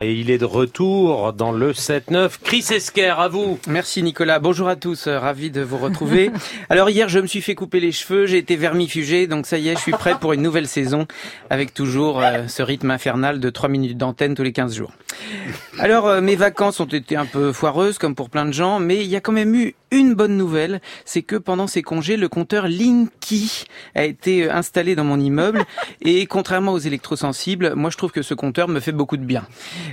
Et il est de retour dans le 7-9. Chris Esquer, à vous. Merci Nicolas. Bonjour à tous. Ravi de vous retrouver. Alors hier, je me suis fait couper les cheveux. J'ai été vermifugé. Donc ça y est, je suis prêt pour une nouvelle saison avec toujours ce rythme infernal de 3 minutes d'antenne tous les 15 jours. Alors mes vacances ont été un peu foireuses comme pour plein de gens, mais il y a quand même eu une bonne nouvelle, c'est que pendant ces congés, le compteur Linky a été installé dans mon immeuble et contrairement aux électrosensibles, moi je trouve que ce compteur me fait beaucoup de bien.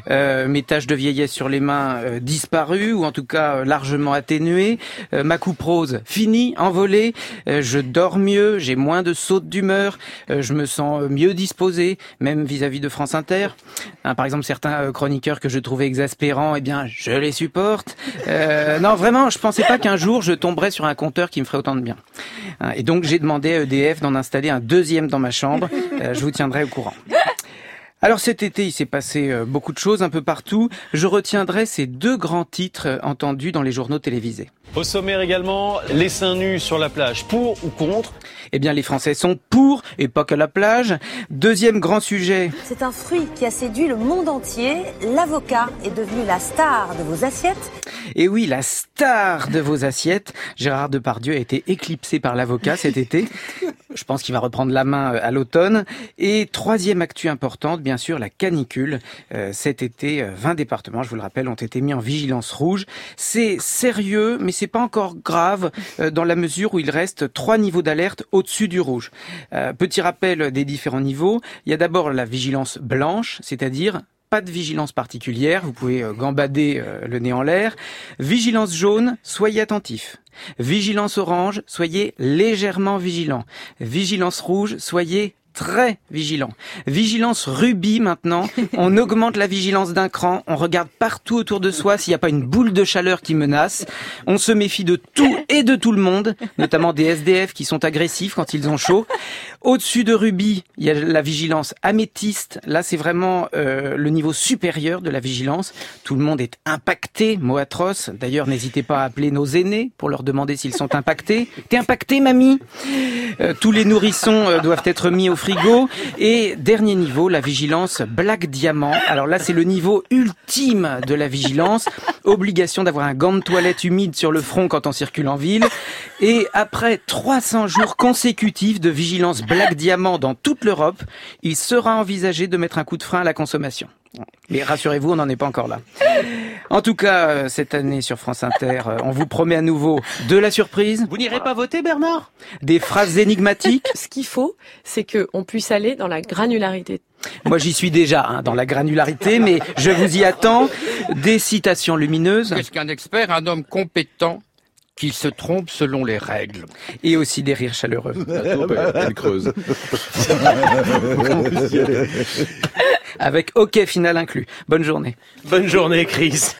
Mes taches de vieillesse sur les mains disparues ou en tout cas largement atténuées, ma coupe rose finie, envolée, je dors mieux, j'ai moins de sautes d'humeur, je me sens mieux disposé, même vis-à-vis de France Inter. Par exemple, certains chroniqueurs que je trouvais exaspérants, eh bien je les supporte. Non, vraiment, je pensais pas qu'un jour je tomberais sur un compteur qui me ferait autant de bien. Et donc j'ai demandé à EDF d'en installer un deuxième dans ma chambre. Je vous tiendrai au courant. Alors cet été, il s'est passé beaucoup de choses un peu partout. Je retiendrai ces deux grands titres entendus dans les journaux télévisés. Au sommaire également, les seins nus sur la plage, pour ou contre ? Eh bien, les Français sont pour, et pas qu'à la plage. Deuxième grand sujet. C'est un fruit qui a séduit le monde entier. L'avocat est devenu la star de vos assiettes. Et oui, la star de vos assiettes. Gérard Depardieu a été éclipsé par l'avocat cet été. Je pense qu'il va reprendre la main à l'automne. Et troisième actu importante, bien sûr, la canicule. Cet été, 20 départements, je vous le rappelle, ont été mis en vigilance rouge. C'est sérieux, mais c'est pas encore grave dans la mesure où il reste 3 niveaux d'alerte au-dessus du rouge. Petit rappel des différents niveaux. Il y a d'abord la vigilance blanche, c'est-à-dire pas de vigilance particulière, vous pouvez gambader le nez en l'air. Vigilance jaune, soyez attentifs. Vigilance orange, soyez légèrement vigilants. Vigilance rouge, soyez très vigilant. Vigilance rubis maintenant, on augmente la vigilance d'un cran, on regarde partout autour de soi s'il n'y a pas une boule de chaleur qui menace, on se méfie de tout et de tout le monde, notamment des SDF qui sont agressifs quand ils ont chaud. Au-dessus de rubis, il y a la vigilance améthyste, là c'est vraiment le niveau supérieur de la vigilance, tout le monde est impacté, mot atroce, d'ailleurs n'hésitez pas à appeler nos aînés pour leur demander s'ils sont impactés. T'es impacté mamie ? Tous les nourrissons doivent être mis au frigo. Et dernier niveau, la vigilance Black Diamant. Alors là, c'est le niveau ultime de la vigilance. Obligation d'avoir un gant de toilette humide sur le front quand on circule en ville. Et après 300 jours consécutifs de vigilance Black Diamant dans toute l'Europe, il sera envisagé de mettre un coup de frein à la consommation. Mais rassurez-vous, on n'en est pas encore là. En tout cas, cette année sur France Inter, on vous promet à nouveau de la surprise. Vous n'irez pas voter, Bernard ? Des phrases énigmatiques. Ce qu'il faut, c'est qu'on puisse aller dans la granularité. Moi, j'y suis déjà, dans la granularité, mais je vous y attends. Des citations lumineuses. Qu'est-ce qu'un expert ? Un homme compétent qui se trompe selon les règles. Et aussi des rires chaleureux. Elle creuse. Avec OK final inclus. Bonne journée. Bonne journée, Chris.